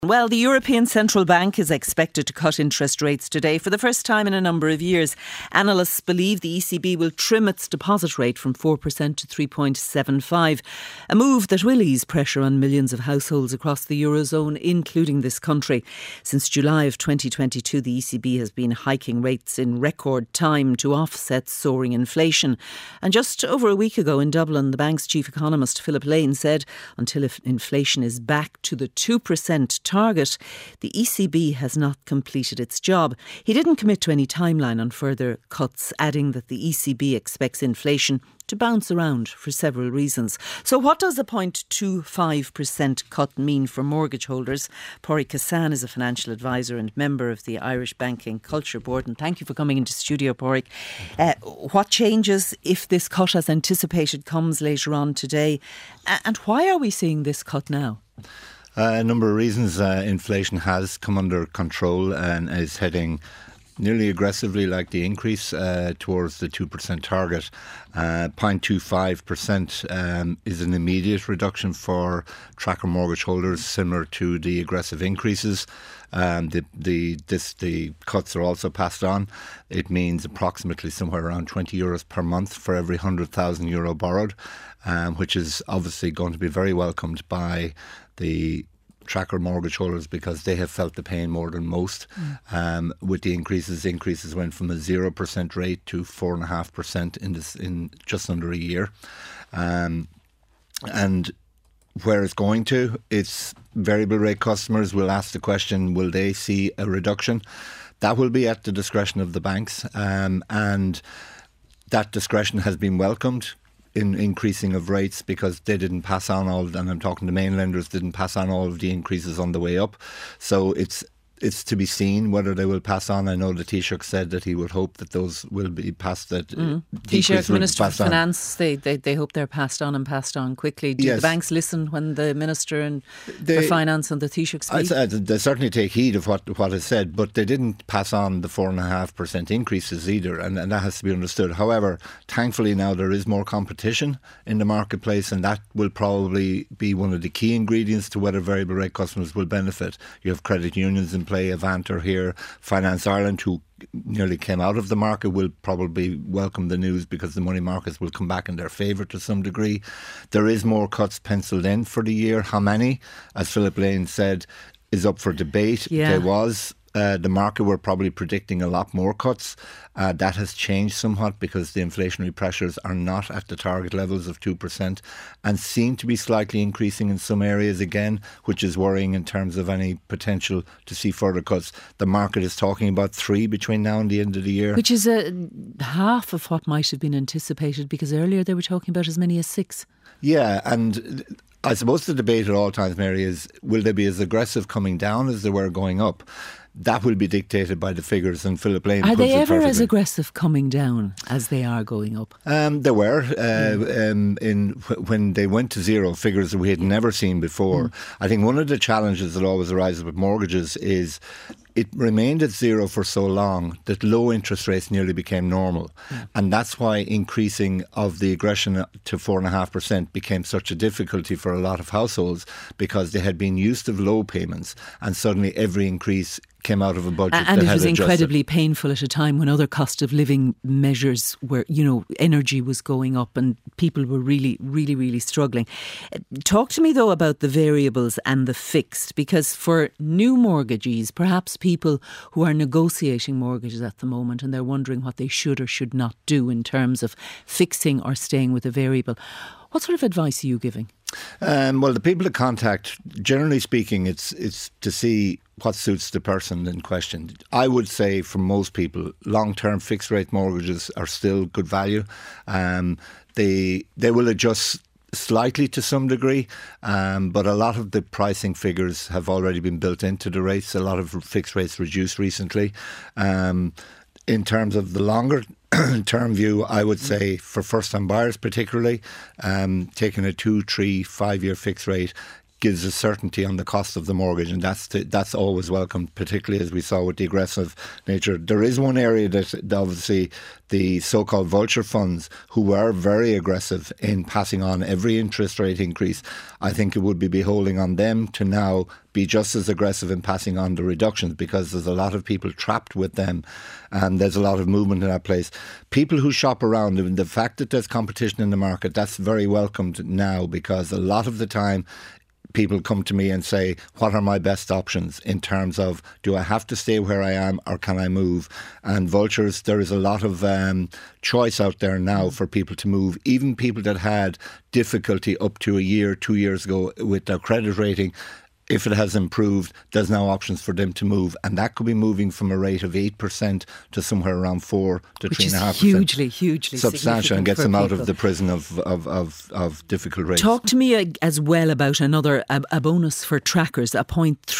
Well, the European Central Bank is expected to cut interest rates today for the first time in a number of years. Analysts believe the ECB will trim its deposit rate from 4% to 3.75%, a move that will ease pressure on millions of households across the Eurozone, including this country. Since July of 2022, the ECB has been hiking rates in record time to offset soaring inflation. And just over a week ago in Dublin, the bank's chief economist, Philip Lane, said until inflation is back to the 2% target, the ECB has not completed its job. He didn't commit to any timeline on further cuts, adding that the ECB expects inflation to bounce around for several reasons. So what does a 0.25% cut mean for mortgage holders? Pádraig Hassan is a financial advisor and member of the Irish Banking Culture Board. And thank you for coming into studio, Pádraig. What changes if this cut as anticipated comes later on today? And why are we seeing this cut now? A number of reasons. Inflation has come under control and is heading nearly aggressively like the increase towards the 2% target. 0.25% is an immediate reduction for tracker mortgage holders, similar to the aggressive increases. The cuts are also passed on. It means approximately somewhere around €20 per month for every €100,000 borrowed, which is obviously going to be very welcomed by the tracker mortgage holders because they have felt the pain more than most. With the increases went from a 0% rate to 4.5% in just under a year. And where it's going to, it's variable rate customers will ask the question, will they see a reduction? That will be at the discretion of the banks, and that discretion has been welcomed in increasing of rates because they didn't pass on all, and I'm talking the main lenders, didn't pass on all of the increases on the way up. So it's to be seen whether they will pass on. I know the Taoiseach said that he would hope that those will be passed. That Taoiseach, Minister of Finance, they hope they're passed on and passed on quickly. Do the banks listen when the Minister for Finance and the Taoiseach speak? They certainly take heed of what is said, but they didn't pass on the 4.5% increases either, and that has to be understood. However, thankfully now there is more competition in the marketplace, and that will probably be one of the key ingredients to whether variable rate customers will benefit. You have credit unions in play, Avantor here, Finance Ireland, who nearly came out of the market, will probably welcome the news because the money markets will come back in their favour to some degree. There is more cuts pencilled in for the year. How many, as Philip Lane said, is up for debate. There was the market were probably predicting a lot more cuts. That has changed somewhat because the inflationary pressures are not at the target levels of 2% and seem to be slightly increasing in some areas again, which is worrying in terms of any potential to see further cuts. The market is talking about 3 between now and the end of the year. Which is half of what might have been anticipated, because earlier they were talking about as many as 6. Yeah, and I suppose the debate at all times, Mary, is will they be as aggressive coming down as they were going up? That will be dictated by the figures, and Philip Lane Are they ever perfectly. as aggressive coming down as they are going up? They were when they went to zero, figures that we had never seen before. I think one of the challenges that always arises with mortgages is it remained at zero for so long that low interest rates nearly became normal. And that's why increasing of the aggression to 4.5% became such a difficulty for a lot of households, because they had been used to low payments and suddenly every increase came out of a budget and that it had was adjusted. incredibly painful at a time when other cost of living measures were, energy was going up and people were really, really, really struggling. Talk to me though about the variables and the fixed, because for new mortgagees, perhaps people who are negotiating mortgages at the moment and they're wondering what they should or should not do in terms of fixing or staying with a variable, what sort of advice are you giving? Well, the people to contact, generally speaking, it's to see what suits the person in question. I would say for most people, long-term fixed rate mortgages are still good value. They will adjust slightly to some degree, but a lot of the pricing figures have already been built into the rates. A lot of fixed rates reduced recently. In terms of the longer term view, I would say for first time buyers particularly, taking a 2, 3, 5 year fixed rate gives a certainty on the cost of the mortgage, and that's always welcome, particularly as we saw with the aggressive nature. There is one area that obviously the so-called vulture funds, who were very aggressive in passing on every interest rate increase, I think it would be beholding on them to now be just as aggressive in passing on the reductions, because there's a lot of people trapped with them and there's a lot of movement in that place. People who shop around, and the fact that there's competition in the market, that's very welcomed now, because a lot of the time people come to me and say, what are my best options in terms of, do I have to stay where I am or can I move? And vultures, there is a lot of choice out there now for people to move. Even people that had difficulty up to a year, 2 years ago with their credit rating, if it has improved, there's now options for them to move, and that could be moving from a rate of 8% to somewhere around 4 to 3.5%. Hugely substantial, and gets them out of the prison of difficult rates. Talk to me as well about another a bonus for trackers, a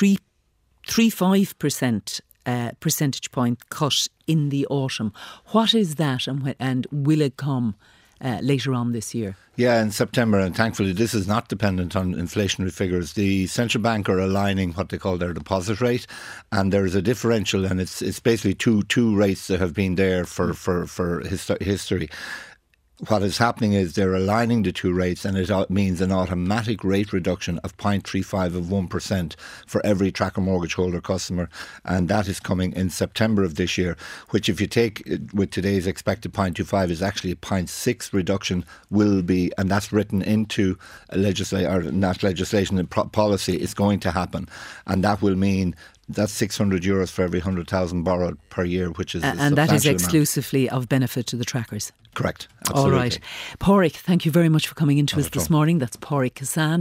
0.35% percentage point cut in the autumn. What is that, and will it come later on this year? Yeah, in September, and thankfully this is not dependent on inflationary figures. The central bank are aligning what they call their deposit rate, and there is a differential, and it's basically two rates that have been there for history. What is happening is they're aligning the two rates, and it means an automatic rate reduction of 0.35 of 1% for every tracker mortgage holder customer, and that is coming in September of this year, which, if you take with today's expected 0.25, is actually a 0.6 reduction will be, and that's written into legislation and policy, is going to happen, and that will mean that's €600 for every 100,000 borrowed per year, which is and that is exclusively of benefit to the trackers. Correct. Absolutely. All right. Pádraig, thank you very much for coming into us this morning. That's Pádraig Cassan.